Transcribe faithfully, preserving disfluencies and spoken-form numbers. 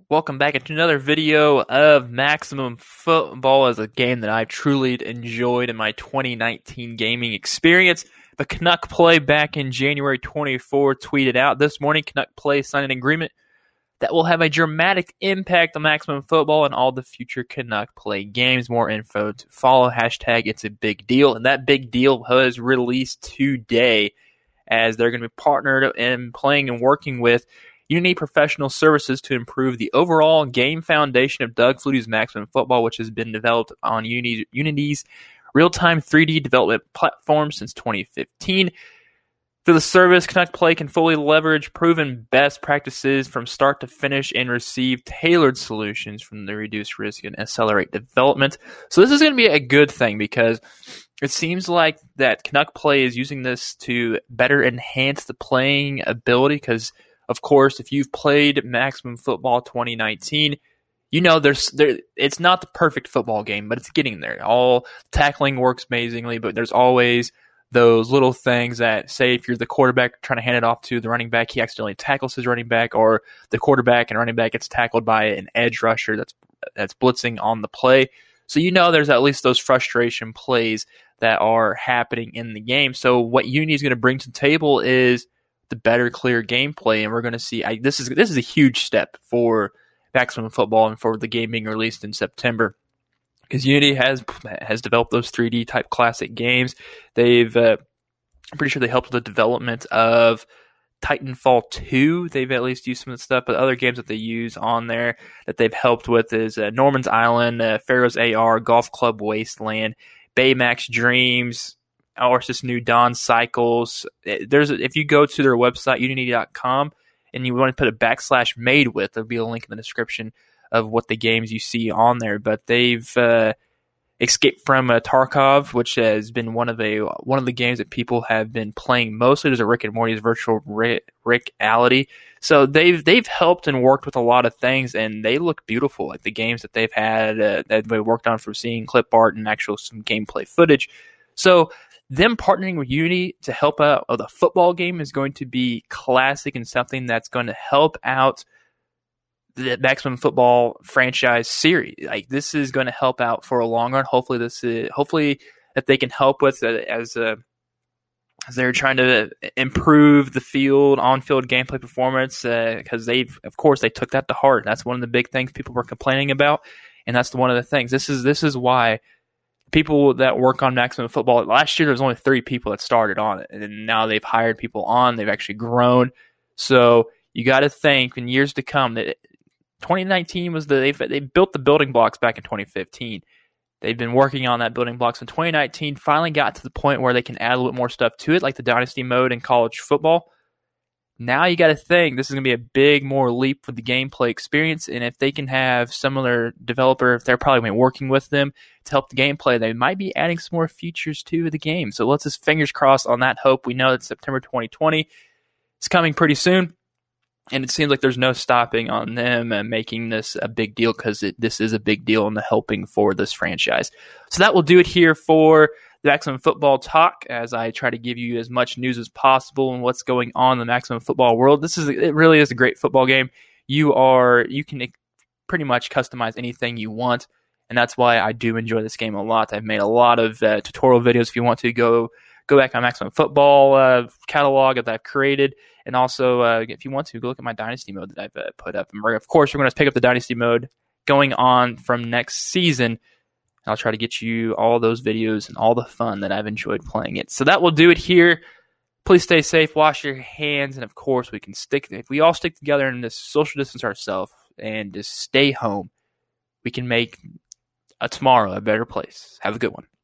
Welcome back into another video of Maximum Football as a game that I've truly enjoyed in my twenty nineteen gaming experience. The Canuck Play back in January twenty-fourth tweeted out this morning, Canuck Play signed an agreement that will have a dramatic impact on Maximum Football and all the future Canuck Play games. More info to follow. Hashtag it's a big deal. And that big deal was released today as they're going to be partnered and playing and working with Unity Professional Services to improve the overall game foundation of Doug Flutie's Maximum Football, which has been developed on Unity, Unity's real-time three D development platform since twenty fifteen. Through the service, Canuck Play can fully leverage proven best practices from start to finish and receive tailored solutions from the reduced risk and accelerate development. So this is going to be a good thing because it seems like that Canuck Play is using this to better enhance the playing ability because of course, if you've played Maximum Football twenty nineteen, you know there's there. It's not the perfect football game, but it's getting there. All tackling works amazingly, but there's always those little things that, say, if you're the quarterback trying to hand it off to the running back, he accidentally tackles his running back, or the quarterback and running back gets tackled by an edge rusher that's that's blitzing on the play. So you know there's at least those frustration plays that are happening in the game. So what Unity is going to bring to the table is the better, clear gameplay, and we're going to see. I, this is this is a huge step for Maximum Football and for the game being released in September, because Unity has has developed those three D type classic games. They've, uh, I'm pretty sure they helped with the development of Titanfall two. They've at least used some of the stuff, but other games that they use on there that they've helped with is uh, Norman's Island, uh, Pharaoh's A R, Golf Club Wasteland, Baymax Dreams, or it's just New Dawn Cycles. There's a, if you go to their website, unity dot com, and you want to put a backslash made with, there'll be a link in the description of what the games you see on there. But they've uh, Escape from uh, Tarkov, which has been one of the one of the games that people have been playing mostly. There's a Rick and Morty's Virtual Rick, Rick-ality. So they've they've helped and worked with a lot of things, and they look beautiful. Like the games that they've had uh, that they worked on, from seeing clip art and actual some gameplay footage. So them partnering with Unity to help out oh, the football game is going to be classic and something that's going to help out the Maximum Football franchise series. Like this is going to help out for a long run. Hopefully, this is hopefully that they can help with uh, as a as they're trying to improve the field on-field gameplay performance. Because uh, they've, of course, they took that to heart. That's one of the big things people were complaining about, and that's one of the things. This is this is why people that work on Maximum Football, last year there was only three people that started on it, and now they've hired people on. They've actually grown. So you got to think in years to come that twenty nineteen was the they they built the building blocks back in twenty fifteen. They've been working on that building blocks in twenty nineteen. Finally got to the point where they can add a little bit more stuff to it, like the Dynasty mode in college football. Now you got to think this is going to be a big more leap for the gameplay experience, and if they can have some other developer, if they're probably working with them to help the gameplay, they might be adding some more features to the game. So let's just fingers crossed on that hope. We know that September twenty twenty is coming pretty soon, and it seems like there's no stopping on them uh, making this a big deal, because this is a big deal in the helping for this franchise. So that will do it here for the Maximum Football Talk, as I try to give you as much news as possible and what's going on in the Maximum Football world. This is it really is a great football game. You are you can pretty much customize anything you want, and that's why I do enjoy this game a lot. I've made a lot of uh, tutorial videos. If you want to go go back on Maximum Football uh, catalog that I've created, and also uh, if you want to go look at my Dynasty mode that I've uh, put up. And we're, of course, we're going to pick up the Dynasty mode going on from next season. I'll try to get you all those videos and all the fun that I've enjoyed playing it. So that will do it here. Please stay safe, wash your hands, and of course, we can stick. If we all stick together and just social distance ourselves and just stay home, we can make a tomorrow a better place. Have a good one.